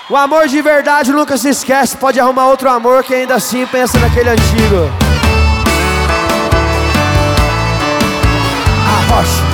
O amor de verdade nunca se esquece. Pode arrumar outro amor que ainda assim pensa naquele antigo. A Rocha.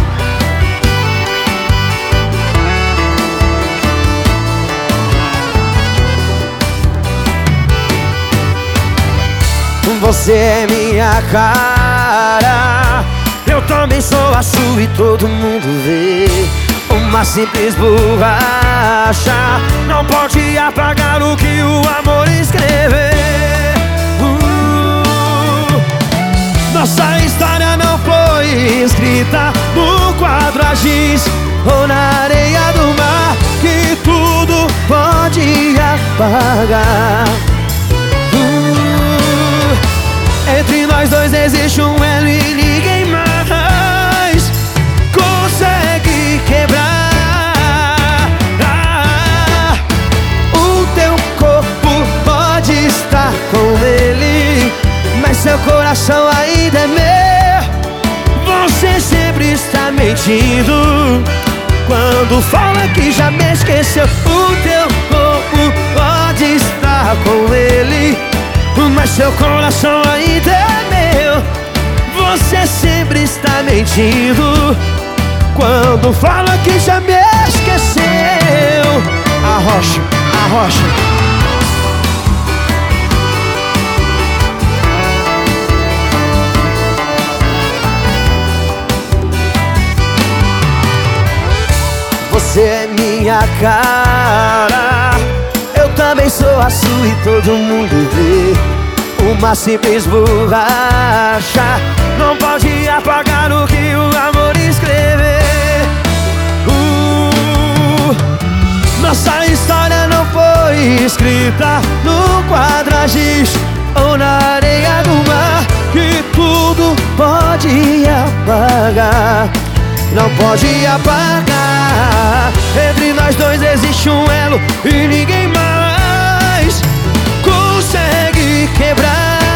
Você é minha cara, eu também sou a sua e todo mundo vê. Uma simples borracha não pode apagar o que o amor escrever. Nossa história não foi escrita no quadro a giz ou na areia do mar, que tudo pode apagar. Entre nós dois existe um elo e ninguém mais consegue quebrar. O teu corpo pode estar com ele, mas seu coração ainda é meu. Você sempre está mentindo quando fala que já me esqueceu. O teu corpo pode estar com ele, mas seu coração ainda é meu. Você sempre está mentindo quando fala que já me esqueceu. A Rocha, a Rocha. Você é minha cara, eu também sou a sua e todo mundo vê. Uma simples borracha não pode apagar o que o amor escrever. Nossa história não foi escrita no quadro a giz ou na areia do mar, que tudo pode apagar. Não pode apagar. Entre nós dois existe um elo e ninguém mais consegue quebrar.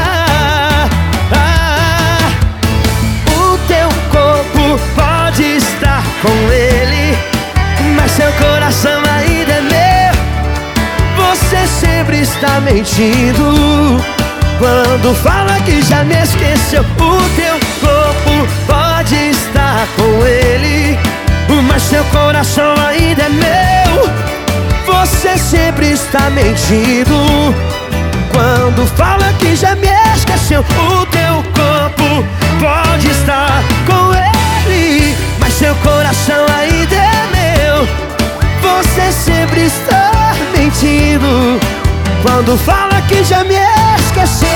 O teu corpo pode estar com ele, mas seu coração ainda é meu. Você sempre está mentindo quando fala que já me esqueceu. O teu corpo pode estar com ele, mas seu coração ainda é meu. Você sempre está mentindo quando fala que já me esqueceu. O teu corpo pode estar com ele, mas seu coração ainda é meu. Você sempre está mentindo quando fala que já me esqueceu.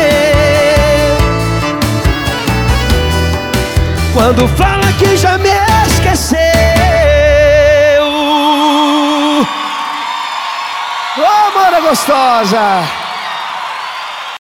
Quando fala que já me esqueceu. Ô, amor gostosa!